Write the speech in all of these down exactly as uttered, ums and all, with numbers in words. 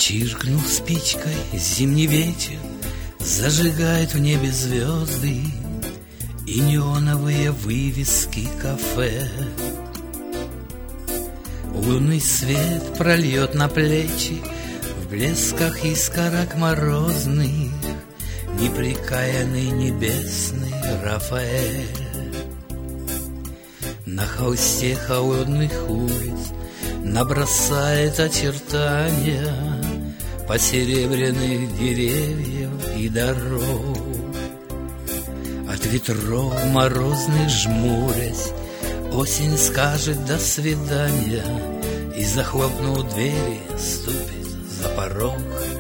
Чиркнув спичкой, зимний ветер зажигает в небе звезды и неоновые вывески кафе. Лунный свет прольет на плечи в блесках искорок морозных непрекаянный небесный Рафаэль. На холсте холодных улиц набросает очертания посеребряных деревьев и дорог. От ветров морозных жмурясь, осень скажет «до свидания» и, захлопнув двери, ступит за порог.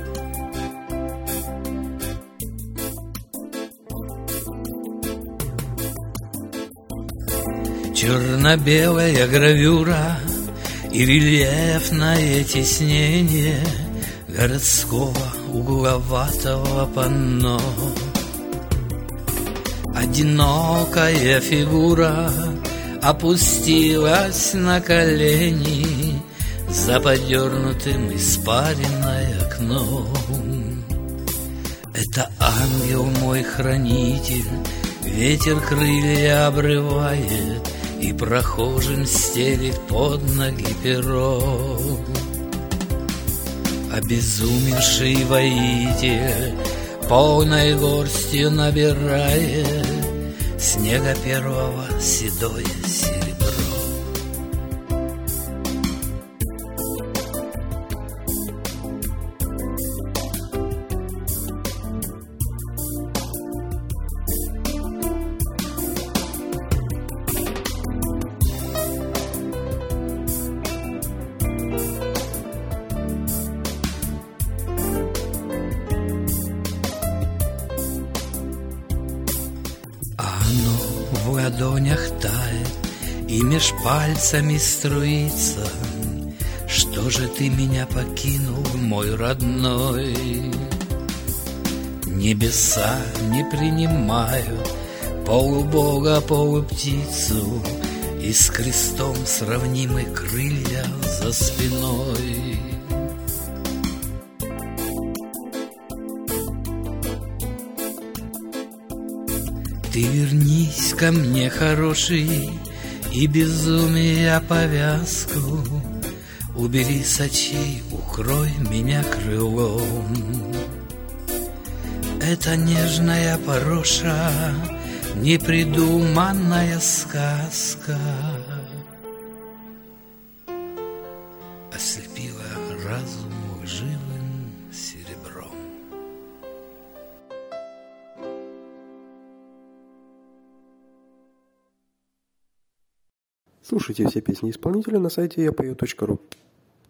Черно-белая гравюра и рельефное тиснение городского угловатого панно. Одинокая фигура опустилась на колени за подернутым испаренное окном. Это ангел мой хранитель, ветер крылья обрывает и прохожим стелит под ноги перо. Обезумевший воитель полной горстью набирает снега первого седое серебро. В ладонях тает и меж пальцами струится. Что же ты меня покинул, мой родной? Небеса не принимают полубога, полуптицу и с крестом сравнимы крылья за спиной. Ты вернись ко мне, хороший, и безумия повязку убери с очей, укрой меня крылом. Это нежная пороша, непридуманная сказка ослепила разум лживым серебром. Слушайте все песни исполнителя на сайте я пою точка ру.